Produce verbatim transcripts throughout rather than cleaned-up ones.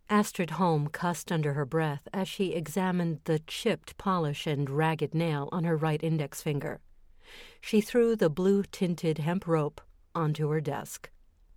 Astrid Holm cussed under her breath as she examined the chipped polish and ragged nail on her right index finger. She threw the blue-tinted hemp rope onto her desk.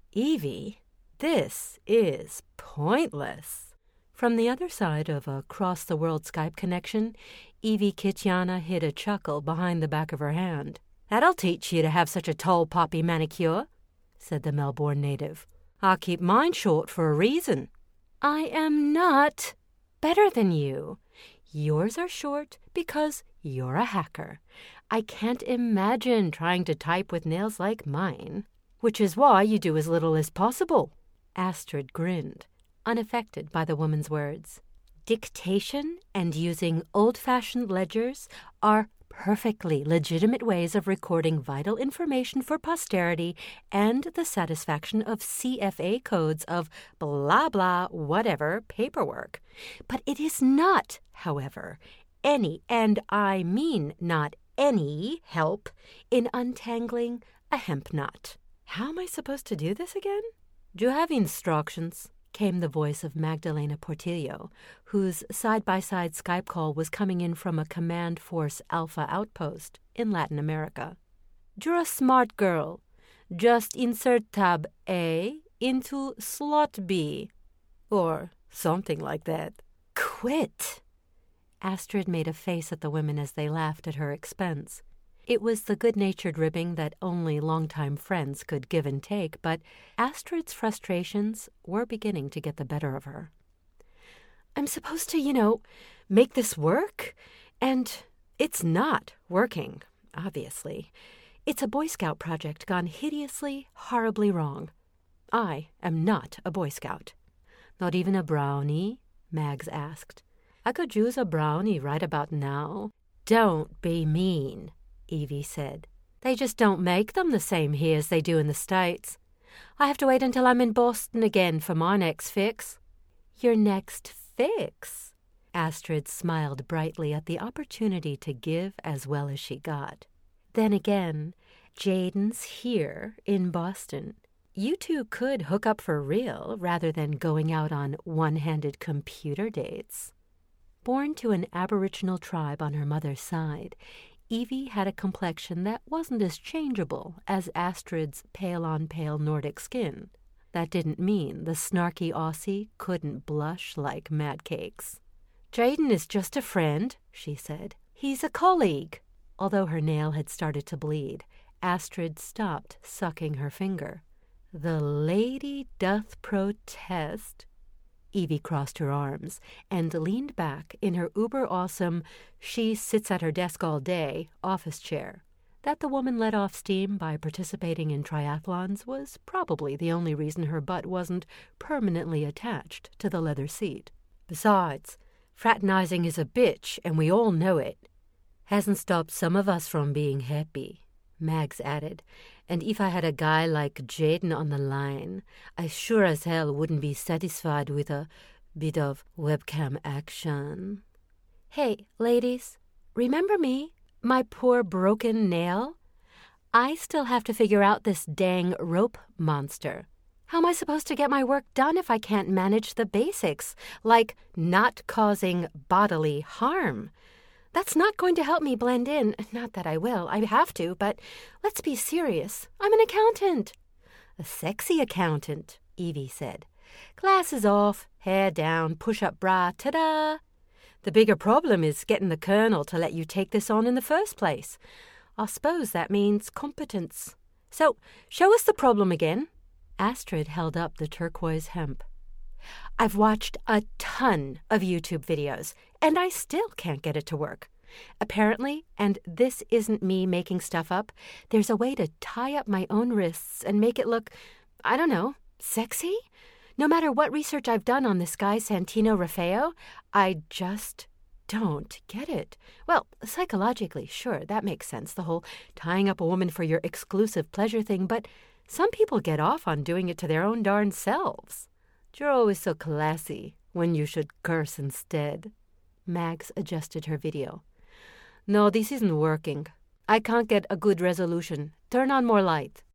"Evie, this is pointless." From the other side of a cross-the-world Skype connection, Evie Kitjana hid a chuckle behind the back of her hand. "That'll teach you to have such a tall poppy manicure," said the Melbourne native. "I keep mine short for a reason." "I am not better than you. Yours are short because you're a hacker. I can't imagine trying to type with nails like mine." "Which is why you do as little as possible." Astrid grinned, unaffected by the woman's words. "Dictation and using old-fashioned ledgers are perfectly legitimate ways of recording vital information for posterity and the satisfaction of C F A codes of blah blah whatever paperwork. But it is not, however, any, and I mean not any, help in untangling a hemp knot." "How am I supposed to do this again?" "Do you have instructions?" came the voice of Magdalena Portillo, whose side-by-side Skype call was coming in from a Command Force Alpha outpost in Latin America. "You're a smart girl. Just insert tab A into slot B." Or something like that. "Quit!" Astrid made a face at the women as they laughed at her expense. It was the good-natured ribbing that only longtime friends could give and take, but Astrid's frustrations were beginning to get the better of her. "I'm supposed to, you know, make this work, and it's not working, obviously. It's a Boy Scout project gone hideously, horribly wrong. I am not a Boy Scout." "Not even a brownie?" Mags asked. "I could use a brownie right about now." "Don't be mean," Evie said. "They just don't make them the same here as they do in the States. I have to wait until I'm in Boston again for my next fix." "Your next fix?" Astrid smiled brightly at the opportunity to give as well as she got. "Then again, Jaden's here in Boston. You two could hook up for real rather than going out on one-handed computer dates." Born to an Aboriginal tribe on her mother's side, Evie had a complexion that wasn't as changeable as Astrid's pale-on-pale Nordic skin. That didn't mean the snarky Aussie couldn't blush like mad cakes. "Jaden is just a friend," she said. "He's a colleague." Although her nail had started to bleed, Astrid stopped sucking her finger. "The lady doth protest." Evie crossed her arms and leaned back in her uber-awesome she-sits-at-her-desk-all-day office chair. That the woman let off steam by participating in triathlons was probably the only reason her butt wasn't permanently attached to the leather seat. "Besides, fraternizing is a bitch, and we all know it. Hasn't stopped some of us from being happy," Mags added. "And if I had a guy like Jaden on the line, I sure as hell wouldn't be satisfied with a bit of webcam action." "Hey, ladies, remember me? My poor broken nail? I still have to figure out this dang rope monster. How am I supposed to get my work done if I can't manage the basics, like not causing bodily harm? That's not going to help me blend in. Not that I will. I have to, but let's be serious. I'm an accountant." "A sexy accountant," Evie said. "Glasses off, hair down, push-up bra, ta-da! The bigger problem is getting the colonel to let you take this on in the first place. I suppose that means competence. So, show us the problem again." Astrid held up the turquoise hemp. "I've watched a ton of YouTube videos, and I still can't get it to work. Apparently, and this isn't me making stuff up, there's a way to tie up my own wrists and make it look, I don't know, sexy? No matter what research I've done on this guy Santino Raffaello, I just don't get it. Well, psychologically, sure, that makes sense, the whole tying up a woman for your exclusive pleasure thing, but some people get off on doing it to their own darn selves. You're always so classy when you should curse instead." Mags adjusted her video. "No, this isn't working. I can't get a good resolution. Turn on more light."